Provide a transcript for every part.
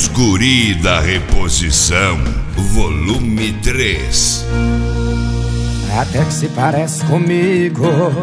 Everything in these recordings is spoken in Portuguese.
Os Guri da Reposição, volume 3. Até que se parece comigo,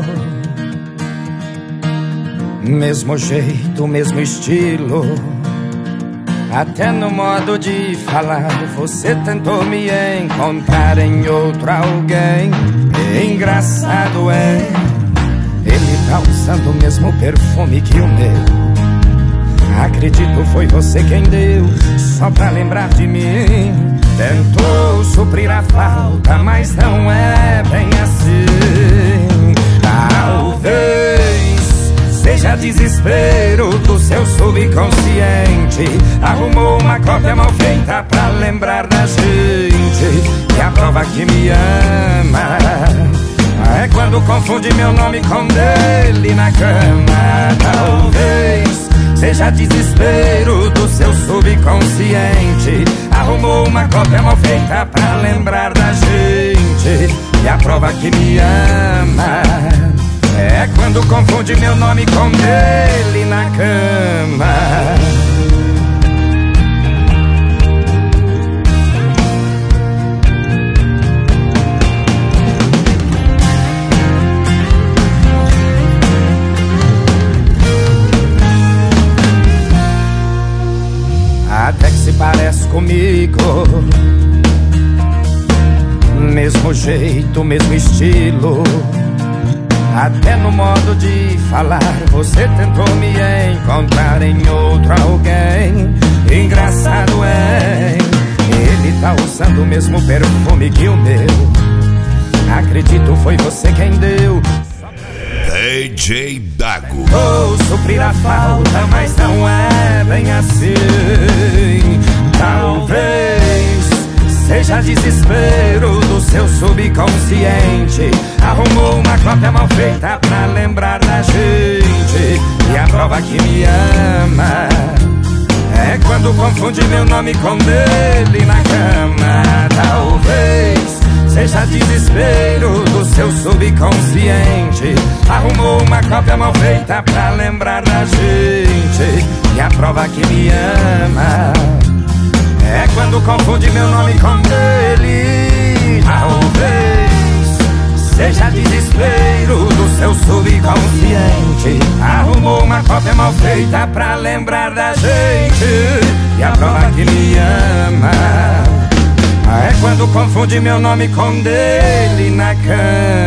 mesmo jeito, mesmo estilo, até no modo de falar. Você tentou me encontrar em outro alguém. Engraçado é, ele tá usando o mesmo perfume que o meu. Acredito foi você quem deu, só pra lembrar de mim. Tentou suprir a falta, mas não é bem assim. Talvez seja desespero do seu subconsciente. Arrumou uma cópia mal feita pra lembrar da gente. E a prova que me ama é quando confunde meu nome com dele na cama. Talvez seja desespero do seu subconsciente. Arrumou uma cópia mal feita pra lembrar da gente. E a prova que me ama é quando confunde meu nome com dele na cama. Até que se parece comigo, mesmo jeito, mesmo estilo, até no modo de falar. Você tentou me encontrar em outro alguém. Engraçado é, ele tá usando o mesmo perfume que o meu. Acredito foi você quem deu. DJ Dago. Vou suprir a falta, mas não é bem assim. Talvez seja desespero do seu subconsciente. Arrumou uma cópia mal feita pra lembrar da gente. E a prova que me ama é quando confunde meu nome com dele na cama. Talvez seja desespero do seu subconsciente. Arrumou uma cópia mal feita pra lembrar da gente. E a prova que me ama é quando confunde meu nome com dele. Talvez seja desespero do seu subconsciente. Arrumou uma cópia mal feita pra lembrar da gente. E a prova que me ama é quando confunde meu nome com dele na cama.